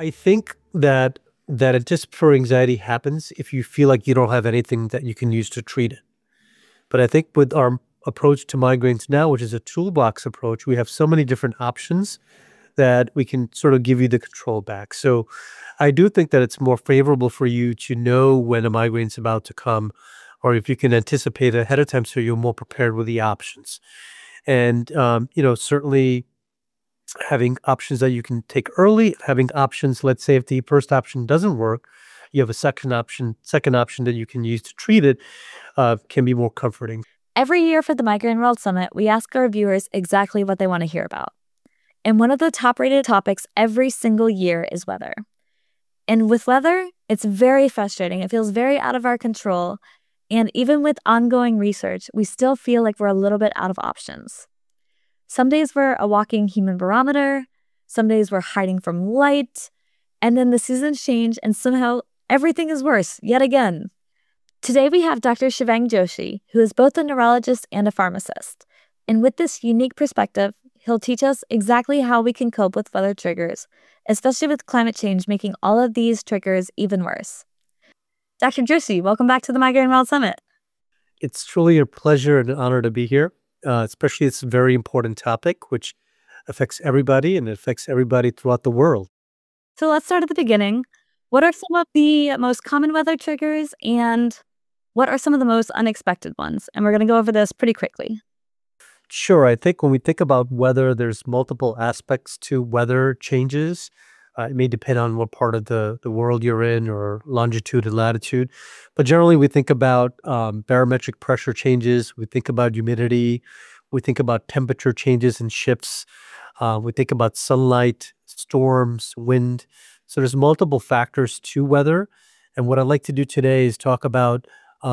I think that anticipatory anxiety happens if you feel like you don't have anything that you can use to treat it. But I think with our approach to migraines now, which is a toolbox approach, we have so many different options that we can sort of give you the control back. So I do think that it's more favorable for you to know when a migraine's about to come, or if you can anticipate ahead of time so you're more prepared with the options. And, certainly having options that you can take early, having options, let's say if the first option doesn't work, you have a second option that you can use to treat it, can be more comforting. Every year for the Migraine World Summit, we ask our viewers exactly what they want to hear about. And one of the top rated topics every single year is weather. And with weather, it's very frustrating. It feels very out of our control. And even with ongoing research, we still feel like we're a little bit out of options. Some days we're a walking human barometer. Some days we're hiding from light. And then the seasons change and somehow everything is worse yet again. Today we have Dr. Shivang Joshi, who is both a neurologist and a pharmacist. And with this unique perspective, he'll teach us exactly how we can cope with weather triggers, especially with climate change making all of these triggers even worse. Dr. Joshi, welcome back to the Migraine World Summit. It's truly a pleasure and an honor to be here, especially it's a very important topic, which affects everybody and it affects everybody throughout the world. So let's start at the beginning. What are some of the most common weather triggers and what are some of the most unexpected ones? And we're going to go over this pretty quickly. Sure. I think when we think about weather, there's multiple aspects to weather changes. It may depend on what part of the world you're in or longitude and latitude. But generally, we think about barometric pressure changes. We think about humidity. We think about temperature changes and shifts. We think about sunlight, storms, wind. So there's multiple factors to weather. And what I'd like to do today is talk about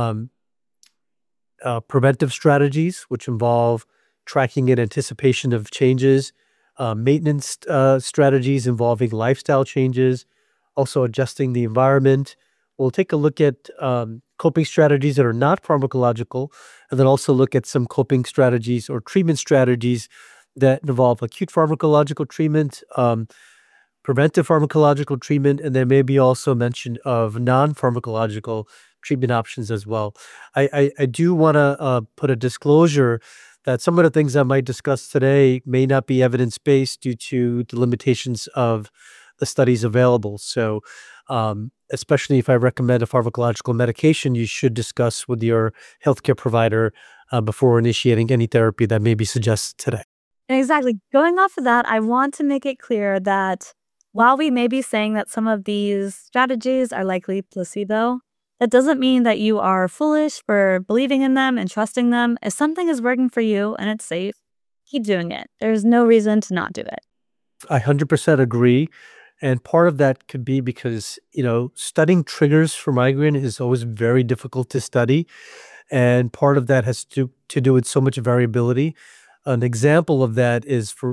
preventive strategies, which involve tracking in anticipation of changes, maintenance strategies involving lifestyle changes, also adjusting the environment. We'll take a look at coping strategies that are not pharmacological, and then also look at some coping strategies or treatment strategies that involve acute pharmacological treatment, preventive pharmacological treatment, and there may be also mention of non-pharmacological treatment options as well. I do want to put a disclosure that some of the things I might discuss today may not be evidence-based due to the limitations of the studies available. So especially if I recommend a pharmacological medication, you should discuss with your healthcare provider before initiating any therapy that may be suggested today. Exactly. Going off of that, I want to make it clear that while we may be saying that some of these strategies are likely placebo, that doesn't mean that you are foolish for believing in them and trusting them. If something is working for you and it's safe, keep doing it. There's no reason to not do it. I 100% agree. And part of that could be because, studying triggers for migraine is always very difficult to study. And part of that has to do with so much variability. An example of that is for,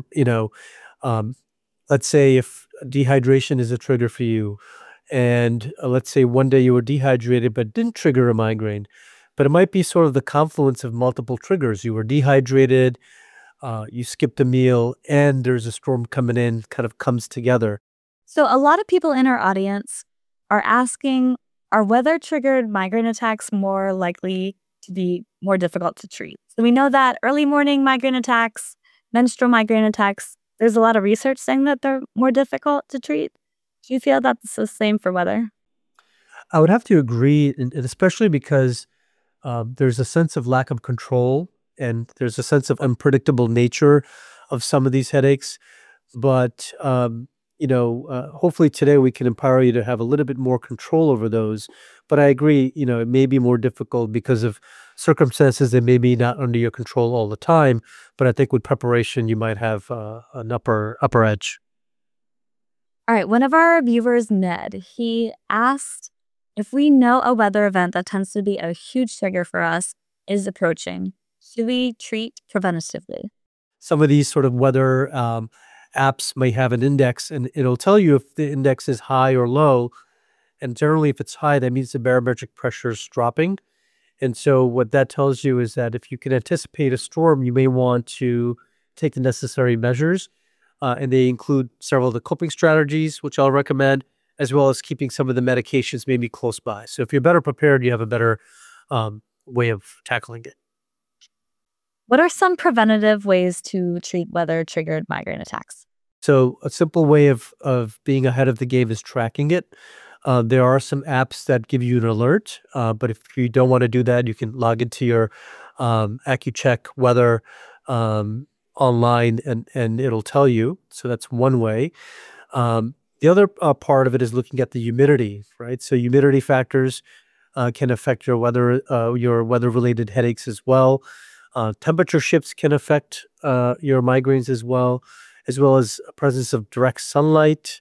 let's say if dehydration is a trigger for you, and let's say one day you were dehydrated but didn't trigger a migraine, but it might be sort of the confluence of multiple triggers. You were dehydrated, you skipped a meal, and there's a storm coming in, kind of comes together. So a lot of people in our audience are asking, are weather-triggered migraine attacks more likely to be more difficult to treat? So we know that early morning migraine attacks, menstrual migraine attacks, there's a lot of research saying that they're more difficult to treat. Do you feel that's the same for weather? I would have to agree, and especially because there's a sense of lack of control and there's a sense of unpredictable nature of some of these headaches. But, hopefully today we can empower you to have a little bit more control over those. But I agree, it may be more difficult because of circumstances that may be not under your control all the time. But I think with preparation, you might have an upper edge. All right, one of our viewers, Ned, he asked if we know a weather event that tends to be a huge trigger for us is approaching, should we treat preventatively? Some of these sort of weather apps may have an index, and it'll tell you if the index is high or low. And generally, if it's high, that means the barometric pressure is dropping. And so what that tells you is that if you can anticipate a storm, you may want to take the necessary measures. and they include several of the coping strategies, which I'll recommend, as well as keeping some of the medications maybe close by. So if you're better prepared, you have a better way of tackling it. What are some preventative ways to treat weather-triggered migraine attacks? So a simple way of being ahead of the game is tracking it. There are some apps that give you an alert, but if you don't want to do that, you can log into your AccuCheck weather online, and it'll tell you. So that's one way. The other part of it is looking at the humidity, right? So humidity factors can affect your weather-related headaches as well. Temperature shifts can affect your migraines as well as presence of direct sunlight.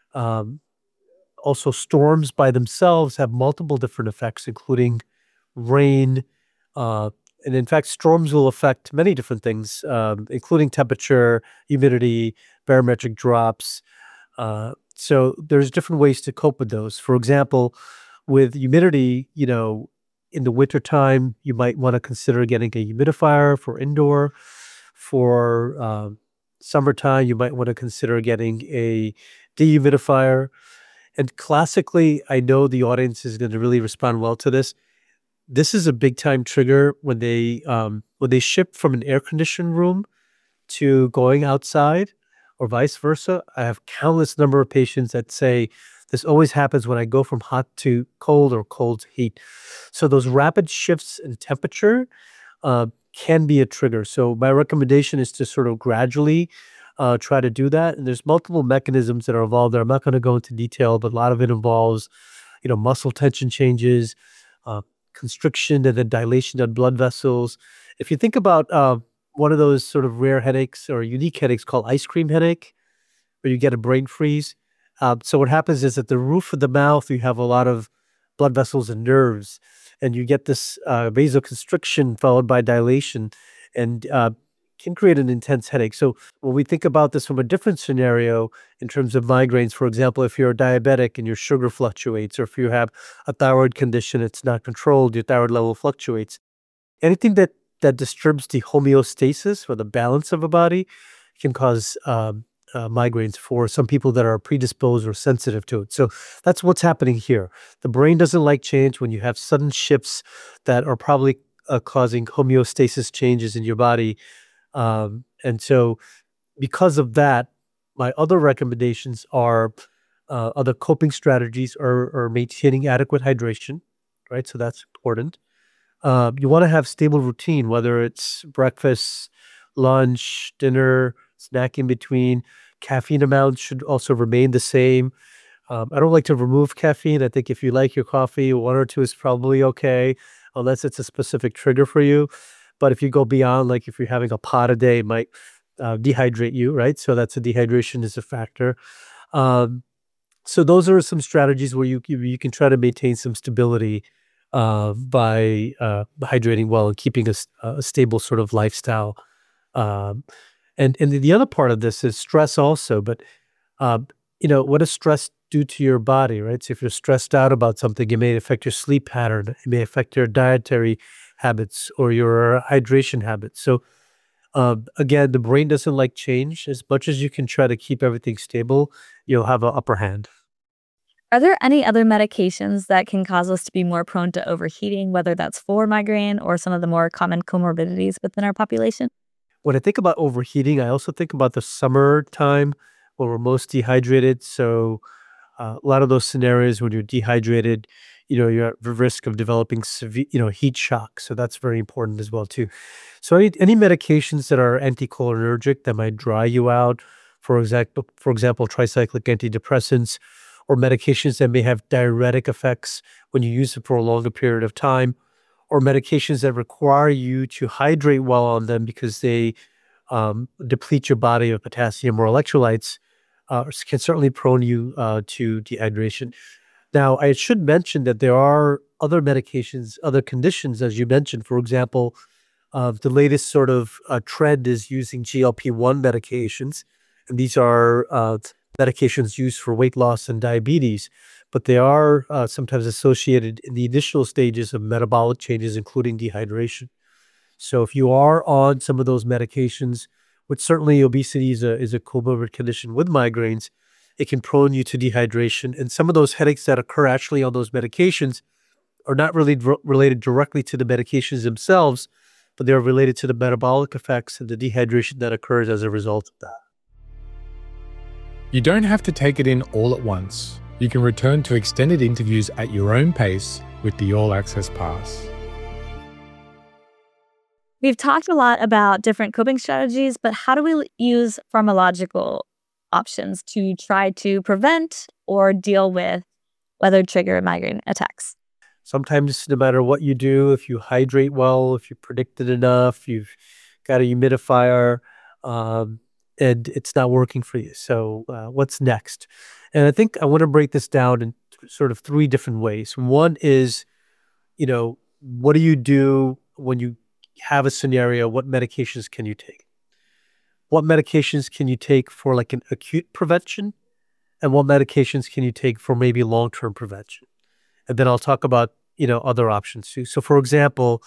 Also, storms by themselves have multiple different effects, including rain. And in fact, storms will affect many different things, including temperature, humidity, barometric drops. So there's different ways to cope with those. For example, with humidity, in the wintertime, you might want to consider getting a humidifier for indoor. For summertime, you might want to consider getting a dehumidifier. And classically, I know the audience is going to really respond well to this. This is a big time trigger when they shift from an air conditioned room to going outside or vice versa. I have countless number of patients that say this always happens when I go from hot to cold or cold to heat. So those rapid shifts in temperature can be a trigger. So my recommendation is to sort of gradually try to do that. And there's multiple mechanisms that are involved there. I'm not going to go into detail, but a lot of it involves, muscle tension changes, constriction and then dilation of blood vessels. If you think about one of those sort of rare headaches or unique headaches called ice cream headache, where you get a brain freeze. So what happens is at the roof of the mouth, you have a lot of blood vessels and nerves, and you get this vasoconstriction followed by dilation, and can create an intense headache. So when we think about this from a different scenario in terms of migraines, for example, if you're diabetic and your sugar fluctuates, or if you have a thyroid condition, it's not controlled, your thyroid level fluctuates. Anything that disturbs the homeostasis or the balance of a body can cause migraines for some people that are predisposed or sensitive to it. So that's what's happening here. The brain doesn't like change. When you have sudden shifts that are probably causing homeostasis changes in your body. And so because of that, my other recommendations are other coping strategies or maintaining adequate hydration, right? So that's important. You want to have stable routine, whether it's breakfast, lunch, dinner, snack in between. Caffeine amounts should also remain the same. I don't like to remove caffeine. I think if you like your coffee, 1 or 2 is probably okay, unless it's a specific trigger for you. But if you go beyond, like if you're having a pot a day, it might dehydrate you, right? So that's dehydration is a factor. So those are some strategies where you can try to maintain some stability by hydrating well and keeping a stable sort of lifestyle. And the other part of this is stress also. But what does stress do to your body, right? So if you're stressed out about something, it may affect your sleep pattern. It may affect your dietary habits or your hydration habits. So again, the brain doesn't like change. As much as you can try to keep everything stable, you'll have an upper hand. Are there any other medications that can cause us to be more prone to overheating, whether that's for migraine or some of the more common comorbidities within our population? When I think about overheating, I also think about the summertime when we're most dehydrated. So a lot of those scenarios when you're dehydrated, you're at risk of developing severe, heat shock. So that's very important as well too. So any medications that are anticholinergic that might dry you out, for example, tricyclic antidepressants, or medications that may have diuretic effects when you use it for a longer period of time, or medications that require you to hydrate well on them because they deplete your body of potassium or electrolytes, can certainly prone you to dehydration. Now, I should mention that there are other medications, other conditions, as you mentioned. For example, the latest sort of trend is using GLP-1 medications, and these are medications used for weight loss and diabetes, but they are sometimes associated in the initial stages of metabolic changes, including dehydration. So if you are on some of those medications which certainly obesity is a comorbid condition with migraines. It can prone you to dehydration. And some of those headaches that occur actually on those medications are not really related directly to the medications themselves, but they're related to the metabolic effects and the dehydration that occurs as a result of that. You don't have to take it in all at once. You can return to extended interviews at your own pace with the All Access Pass. We've talked a lot about different coping strategies, but how do we use pharmacological options to try to prevent or deal with weather-triggered migraine attacks? Sometimes no matter what you do, if you hydrate well, if you predict it enough, you've got a humidifier, and it's not working for you. So what's next? And I think I want to break this down in sort of three different ways. One is, what do you do when you have a scenario? What medications can you take? What medications can you take for like an acute prevention? And what medications can you take for maybe long-term prevention? And then I'll talk about, other options too. So for example,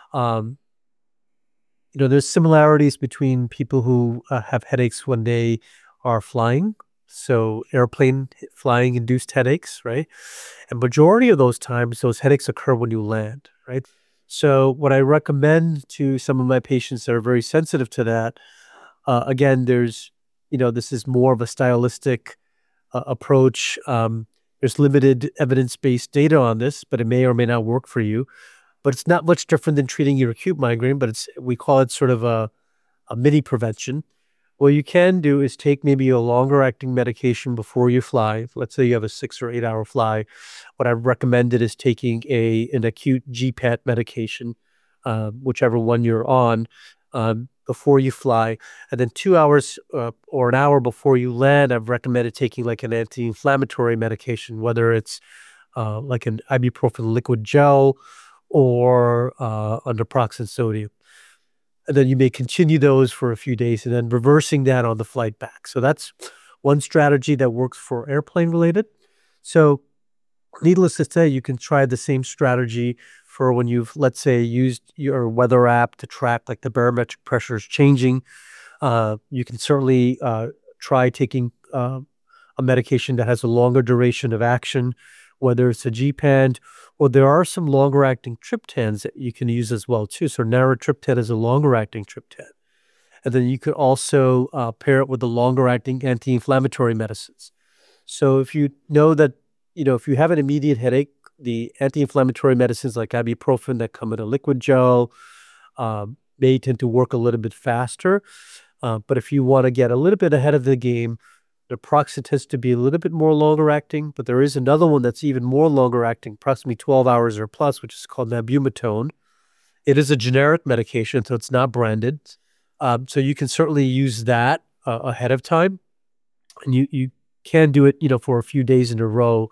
there's similarities between people who have headaches when they are flying. So airplane flying induced headaches, right? And majority of those times, those headaches occur when you land, right? So what I recommend to some of my patients that are very sensitive to that, again, this is more of a stylistic approach. There's limited evidence-based data on this, but it may or may not work for you. But it's not much different than treating your acute migraine, but we call it sort of a mini prevention. What you can do is take maybe a longer-acting medication before you fly. Let's say you have a 6 or 8 hour fly. What I've recommended is taking an acute GPAT medication, whichever one you're on, before you fly. And then 2 hours or an hour before you land, I've recommended taking like an anti-inflammatory medication, whether it's like an ibuprofen liquid gel or naproxen sodium. And then you may continue those for a few days and then reversing that on the flight back. So that's one strategy that works for airplane related. So needless to say, you can try the same strategy for when you've, let's say, used your weather app to track like the barometric pressures changing. You can certainly try taking a medication that has a longer duration of action, whether it's a GPAN, or there are some longer acting triptans that you can use as well too. So naratriptan is a longer acting triptan. And then you could also pair it with the longer acting anti-inflammatory medicines. So if you know that, if you have an immediate headache, the anti-inflammatory medicines like ibuprofen that come in a liquid gel may tend to work a little bit faster. But if you want to get a little bit ahead of the game, naproxen tends to be a little bit more longer acting, but there is another one that's even more longer acting, approximately 12 hours or plus, which is called nabumetone. It is a generic medication, so it's not branded. So you can certainly use that ahead of time. And you can do it, for a few days in a row,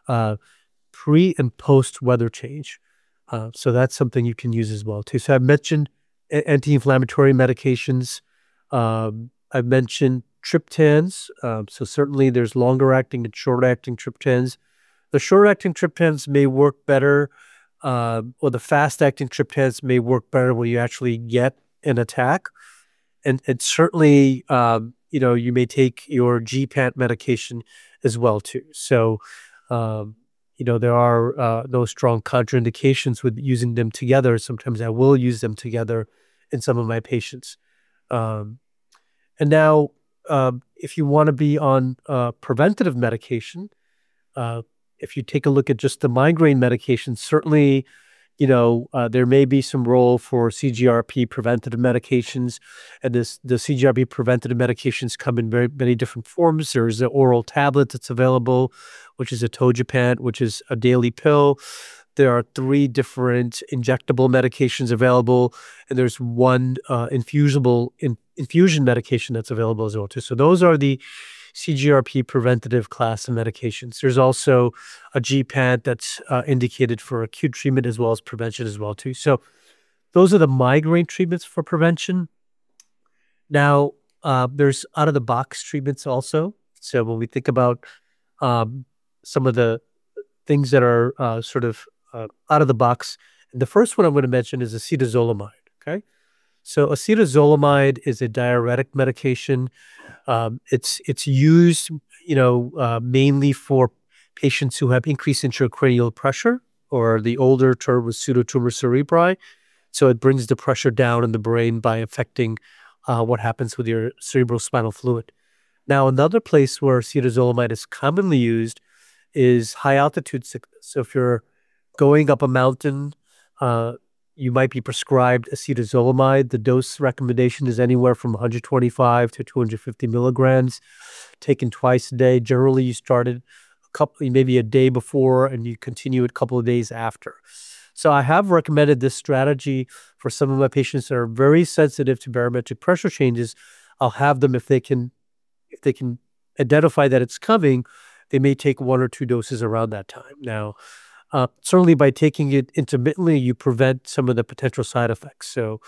pre and post weather change. So that's something you can use as well too. So I've mentioned anti-inflammatory medications. I've mentioned triptans. So certainly there's longer acting and short acting triptans. The short acting triptans may work better, or the fast acting triptans may work better when you actually get an attack. And certainly, you may take your GPAT medication as well too. So, there are no strong contraindications with using them together. Sometimes I will use them together in some of my patients. And now, if you want to be on preventative medication, if you take a look at just the migraine medication, certainly, there may be some role for CGRP preventative medications. And the CGRP preventative medications come in very many different forms. There's an oral tablet that's available, which is atogepant, which is a daily pill. There are 3 different injectable medications available, and there's one infusion medication that's available as well too. So those are the CGRP preventative class of medications. There's also a GPAT that's indicated for acute treatment as well as prevention as well too. So those are the migraine treatments for prevention. Now, there's out-of-the-box treatments also. So when we think about some of the things that are sort of out of the box, the first one I'm going to mention is acetazolamide, okay? So acetazolamide is a diuretic medication. It's used, mainly for patients who have increased intracranial pressure, or the older term was pseudotumor cerebri. So it brings the pressure down in the brain by affecting what happens with your cerebrospinal fluid. Now, another place where acetazolamide is commonly used is high altitude sickness. So if you're going up a mountain, uh, you might be prescribed acetazolamide. The dose recommendation is anywhere from 125 to 250 milligrams, taken twice a day. Generally, you started maybe a day before, and you continue it a couple of days after. So I have recommended this strategy for some of my patients that are very sensitive to barometric pressure changes. I'll have them, if they can identify that it's coming, they may take 1 or 2 doses around that time. Now, certainly by taking it intermittently, you prevent some of the potential side effects. So,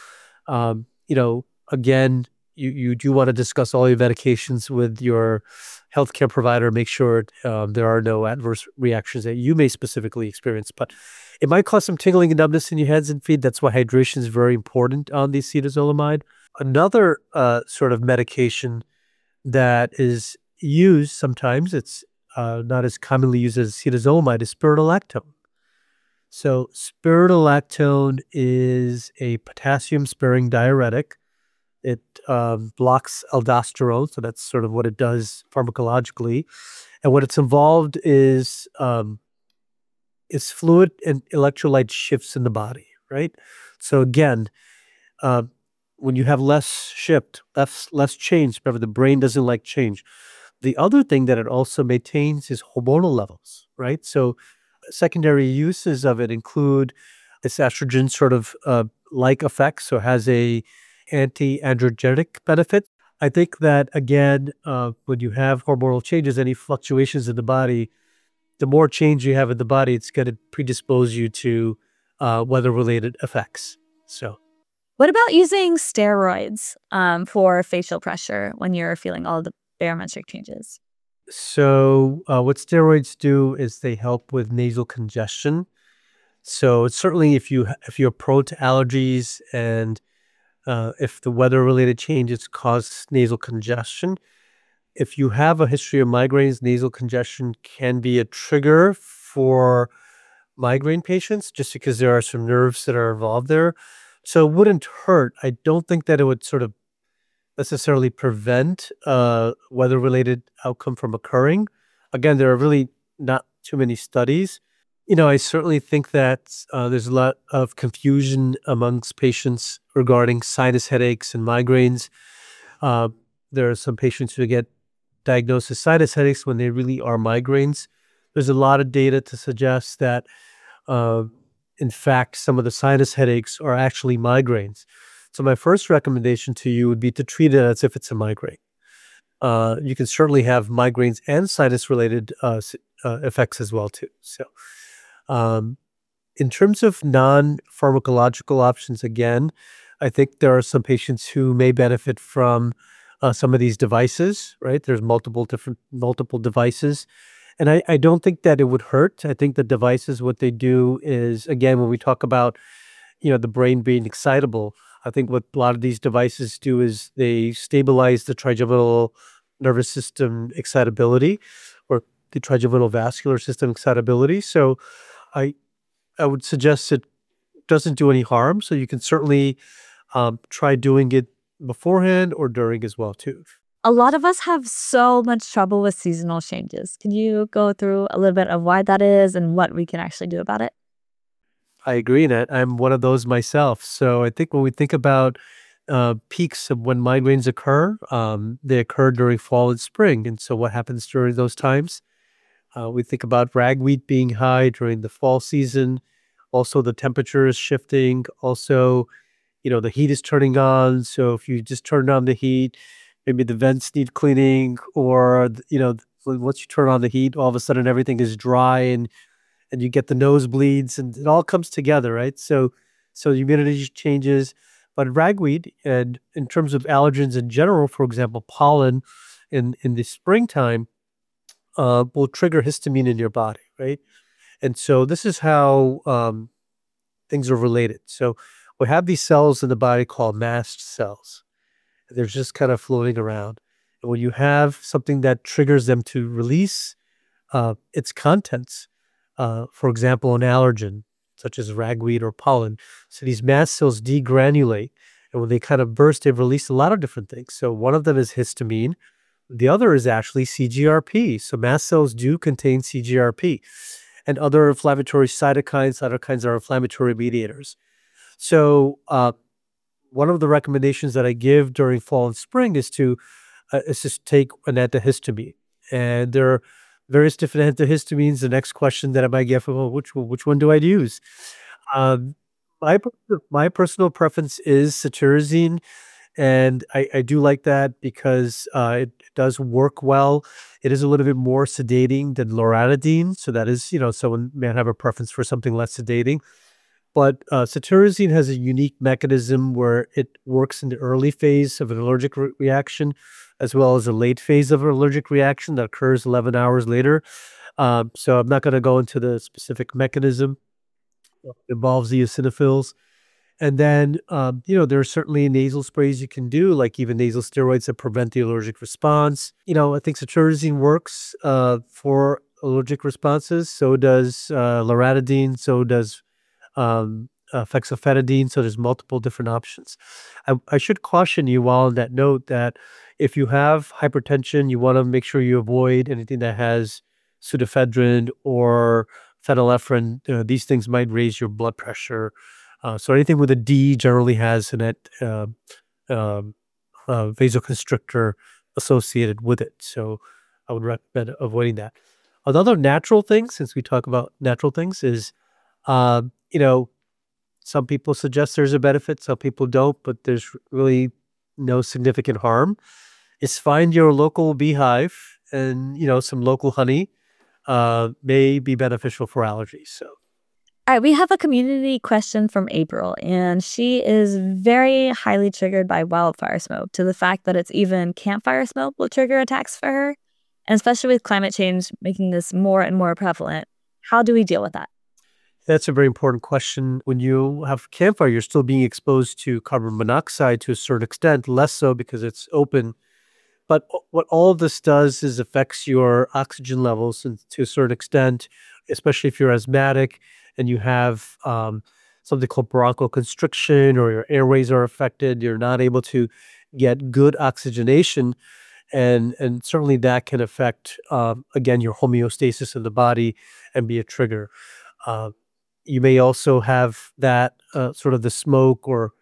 again, you do want to discuss all your medications with your healthcare provider. Make sure there are no adverse reactions that you may specifically experience. But it might cause some tingling and numbness in your hands and feet. That's why hydration is very important on the acetazolamide. Another sort of medication that is used sometimes, it's not as commonly used as acetazolamide, is spironolactone. So spironolactone is a potassium-sparing diuretic. It blocks aldosterone, so that's sort of what it does pharmacologically. And what it's involved is fluid and electrolyte shifts in the body, right? So again, when you have less change, remember the brain doesn't like change. The other thing that it also maintains is hormonal levels, right? So secondary uses of it include this estrogen sort of like effects, so it has a anti-androgenic benefit. I think that, again, when you have hormonal changes, any fluctuations in the body, the more change you have in the body, it's going to predispose you to weather-related effects. So, What about using steroids for facial pressure when you're feeling all the barometric changes? so what steroids do is they help with nasal congestion. So certainly, if you're prone to allergies, and if the weather-related changes cause nasal congestion, if you have a history of migraines, nasal congestion can be a trigger for migraine patients, just because there are some nerves that are involved there. So it wouldn't hurt. I don't think that it would sort of necessarily prevent weather-related outcome from occurring. Again, there are really not too many studies. I certainly think that there's a lot of confusion amongst patients regarding sinus headaches and migraines. There are some patients who get diagnosed as sinus headaches when they really are migraines. There's a lot of data to suggest that, in fact, some of the sinus headaches are actually migraines. So my first recommendation to you would be to treat it as if it's a migraine. You can certainly have migraines and sinus-related effects as well too. So, in terms of non-pharmacological options, again, I think there are some patients who may benefit from some of these devices, right? There's multiple devices. And I don't think that it would hurt. I think the devices, what they do is, again, when we talk about, the brain being excitable, I think what a lot of these devices do is they stabilize the trigeminal nervous system excitability, or the trigeminal vascular system excitability. So I would suggest it doesn't do any harm. So you can certainly try doing it beforehand or during as well too. A lot of us have so much trouble with seasonal changes. Can you go through a little bit of why that is and what we can actually do about it? I agree, Nat. I'm one of those myself. So I think when we think about peaks of when migraines occur, they occur during fall and spring. And so what happens during those times? We think about ragweed being high during the fall season. Also, the temperature is shifting. Also, the heat is turning on. So if you just turn on the heat, maybe the vents need cleaning, or, once you turn on the heat, all of a sudden everything is dry, and you get the nosebleeds, and it all comes together, right? So the humidity changes. But ragweed, and in terms of allergens in general, for example, pollen in the springtime, will trigger histamine in your body, right? And so this is how things are related. So We have these cells in the body called mast cells. They're just kind of floating around. And when you have something that triggers them to release its contents, for example, an allergen, such as ragweed or pollen, so these mast cells degranulate. And when they kind of burst, they've released a lot of different things. So one of them is histamine. The other is actually CGRP. So mast cells do contain CGRP and other inflammatory cytokines. Cytokines are inflammatory mediators. So one of the recommendations that I give during fall and spring is to just take an antihistamine. And there are various different antihistamines. The next question that I might get from, well, which one do I use? Um, my personal preference is cetirizine, and I do like that because it does work well. It is a little bit more sedating than loratadine, so that is, someone may have a preference for something less sedating. But cetirizine has a unique mechanism where it works in the early phase of an allergic reaction, as well as a late phase of an allergic reaction that occurs 11 hours later. So I'm not going to go into the specific mechanism. It involves the eosinophils. And then, there are certainly nasal sprays you can do, like even nasal steroids that prevent the allergic response. I think cetirizine works for allergic responses. So does loratadine. So does fexofenadine. So there's multiple different options. I should caution you while on that note that if you have hypertension, you want to make sure you avoid anything that has pseudoephedrine or phenylephrine. These things might raise your blood pressure. So anything with a D generally has an vasoconstrictor associated with it. So I would recommend avoiding that. Another natural thing, since we talk about natural things, is some people suggest there's a benefit, some people don't, but there's really no significant harm. Is find your local beehive and, some local honey may be beneficial for allergies. So. All right, we have a community question from April, and she is very highly triggered by wildfire smoke, to the fact that it's even campfire smoke will trigger attacks for her, and especially with climate change making this more and more prevalent. How do we deal with that? That's a very important question. When you have campfire, you're still being exposed to carbon monoxide to a certain extent, less so because it's open. But what all of this does is affects your oxygen levels to a certain extent, especially if you're asthmatic and you have something called bronchoconstriction, or your airways are affected. You're not able to get good oxygenation. And certainly that can affect, again, your homeostasis in the body and be a trigger. You may also have that sort of the smoke or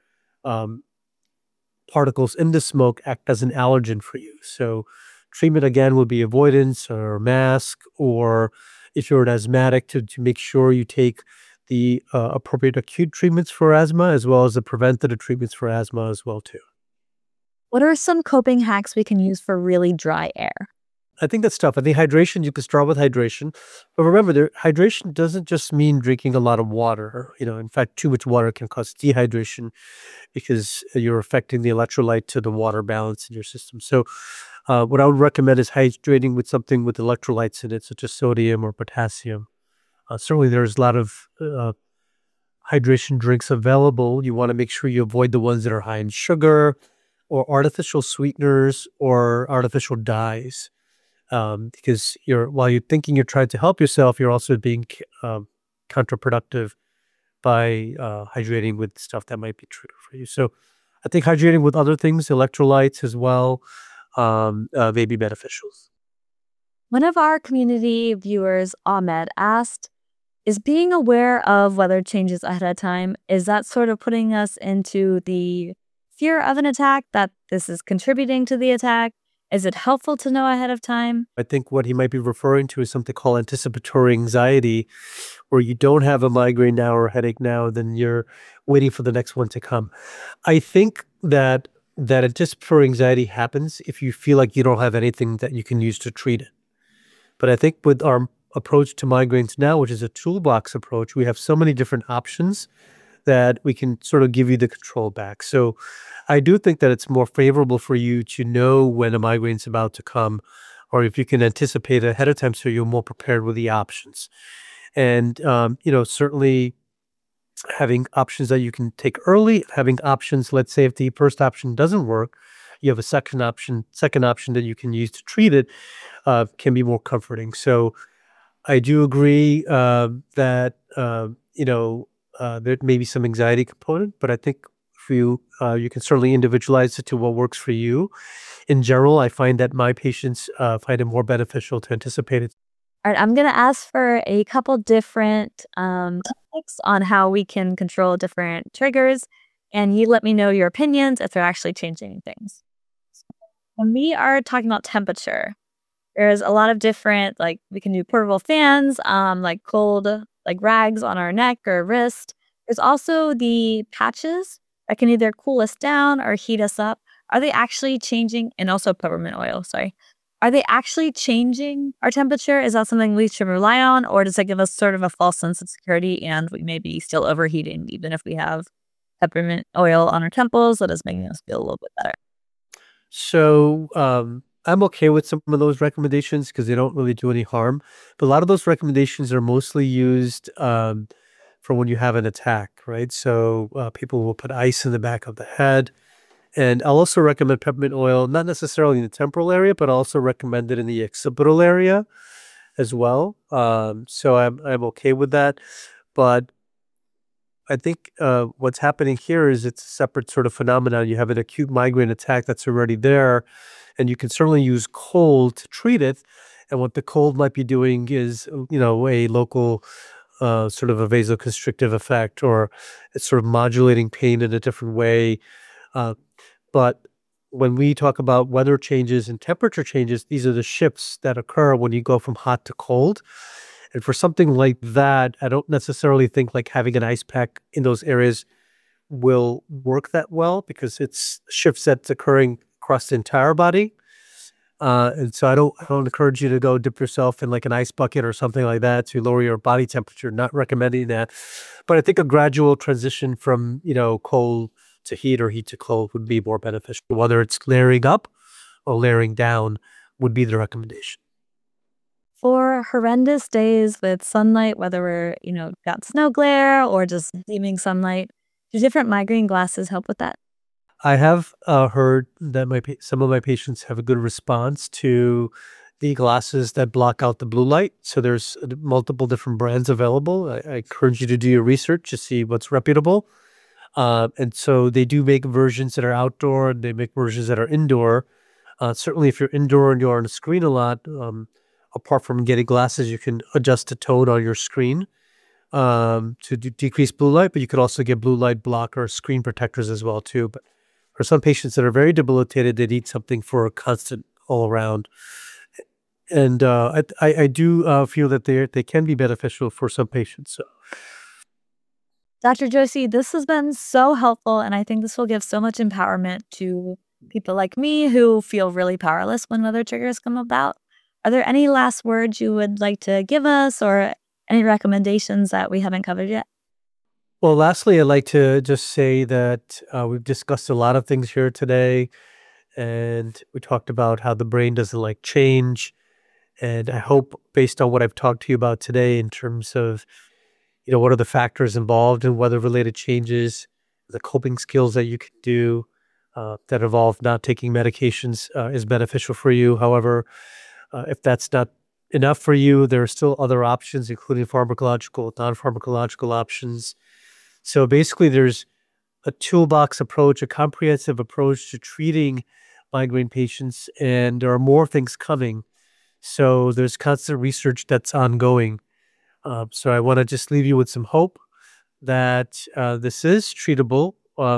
particles in the smoke act as an allergen for you. So treatment again would be avoidance or mask, or if you're an asthmatic, to make sure you take the appropriate acute treatments for asthma, as well as the preventative treatments for asthma as well too. What are some coping hacks we can use for really dry air? I think that's tough. I think hydration, you can start with hydration. But remember, hydration doesn't just mean drinking a lot of water. In fact, too much water can cause dehydration because you're affecting the electrolyte to the water balance in your system. So what I would recommend is hydrating with something with electrolytes in it, such as sodium or potassium. Certainly, there's a lot of hydration drinks available. You want to make sure you avoid the ones that are high in sugar or artificial sweeteners or artificial dyes. Because while you're thinking you're trying to help yourself, you're also being counterproductive by hydrating with stuff that might be true for you. So I think hydrating with other things, electrolytes as well, may be beneficial. One of our community viewers, Ahmed, asked, is being aware of weather changes ahead of time, is that sort of putting us into the fear of an attack, that this is contributing to the attack? Is it helpful to know ahead of time? I think what he might be referring to is something called anticipatory anxiety, where you don't have a migraine now or a headache now, then you're waiting for the next one to come. I think that anticipatory anxiety happens if you feel like you don't have anything that you can use to treat it. But I think with our approach to migraines now, which is a toolbox approach, we have so many different options that we can sort of give you the control back. So I do think that it's more favorable for you to know when a migraine's about to come, or if you can anticipate ahead of time so you're more prepared with the options. And, certainly having options that you can take early, having options, let's say if the first option doesn't work, you have a second option that you can use to treat it, can be more comforting. So I do agree that there may be some anxiety component, but I think for you, you can certainly individualize it to what works for you. In general, I find that my patients find it more beneficial to anticipate it. All right, I'm going to ask for a couple different topics on how we can control different triggers, and you let me know your opinions if they're actually changing things. When we are talking about temperature, there's a lot of different, like we can do portable fans, like cold, like rags on our neck or wrist. There's also the patches that can either cool us down or heat us up. Are they actually changing? And also peppermint oil, sorry. Are they actually changing our temperature? Is that something we should rely on? Or does it give us sort of a false sense of security and we may be still overheating even if we have peppermint oil on our temples that is making us feel a little bit better? So I'm okay with some of those recommendations because they don't really do any harm. But a lot of those recommendations are mostly used for when you have an attack, right? So people will put ice in the back of the head. And I'll also recommend peppermint oil, not necessarily in the temporal area, but I'll also recommend it in the occipital area as well. So I'm okay with that. But I think what's happening here is it's a separate sort of phenomenon. You have an acute migraine attack that's already there, and you can certainly use cold to treat it. And what the cold might be doing is, a local sort of a vasoconstrictive effect, or it's sort of modulating pain in a different way. But when we talk about weather changes and temperature changes, these are the shifts that occur when you go from hot to cold. And for something like that, I don't necessarily think like having an ice pack in those areas will work that well because it's shifts that's occurring across the entire body. And so I don't encourage you to go dip yourself in like an ice bucket or something like that to lower your body temperature. Not recommending that. But I think a gradual transition from, cold to heat or heat to cold would be more beneficial. Whether it's layering up or layering down would be the recommendation. For horrendous days with sunlight, whether we're, got snow glare or just beaming sunlight, do different migraine glasses help with that? I have heard that some of my patients have a good response to the glasses that block out the blue light. So there's multiple different brands available. I encourage you to do your research to see what's reputable. And so they do make versions that are outdoor and they make versions that are indoor. Certainly if you're indoor and you're on a screen a lot, apart from getting glasses, you can adjust the tone on your screen to decrease blue light, but you could also get blue light blocker screen protectors as well too. But for some patients that are very debilitated, they need something for a constant all around. And I do feel that they can be beneficial for some patients. So. Dr. Joshi, this has been so helpful, and I think this will give so much empowerment to people like me who feel really powerless when weather triggers come about. Are there any last words you would like to give us or any recommendations that we haven't covered yet? Well, lastly, I'd like to just say that we've discussed a lot of things here today, and we talked about how the brain doesn't like change. And I hope, based on what I've talked to you about today in terms of, what are the factors involved in weather-related changes, the coping skills that you can do that involve not taking medications is beneficial for you. However, if that's not enough for you, there are still other options, including pharmacological, non-pharmacological options. So basically, there's a toolbox approach, a comprehensive approach to treating migraine patients, and there are more things coming. So there's constant research that's ongoing. So I want to just leave you with some hope that this is treatable,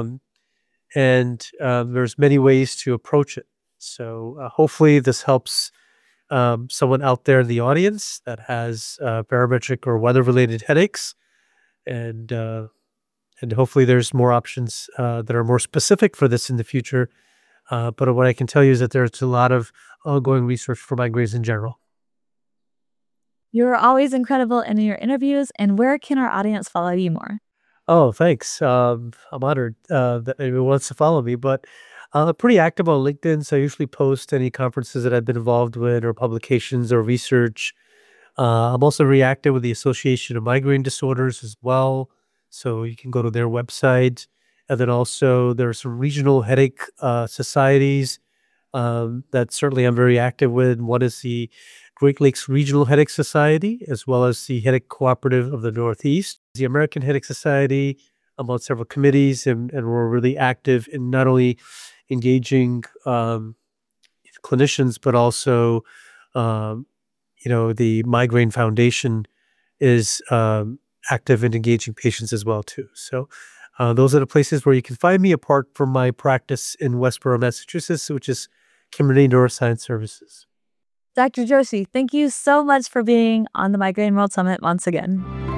and there's many ways to approach it. So hopefully this helps someone out there in the audience that has barometric or weather-related headaches, and hopefully there's more options that are more specific for this in the future. But what I can tell you is that there's a lot of ongoing research for migraines in general. You're always incredible in your interviews, and where can our audience follow you more? Oh, thanks. I'm honored that anyone wants to follow me, but I'm pretty active on LinkedIn, so I usually post any conferences that I've been involved with or publications or research. I'm also reactive with the Association of Migraine Disorders as well. So you can go to their website. And then also there are some regional headache societies that certainly I'm very active with. One is the Great Lakes Regional Headache Society, as well as the Headache Cooperative of the Northeast. The American Headache Society, I'm on several committees, and we're really active in not only engaging clinicians, but also, the Migraine Foundation is active in engaging patients as well, too. So those are the places where you can find me, apart from my practice in Westborough, Massachusetts, which is Kimberly Neuroscience Services. Dr. Joshi, thank you so much for being on the Migraine World Summit once again.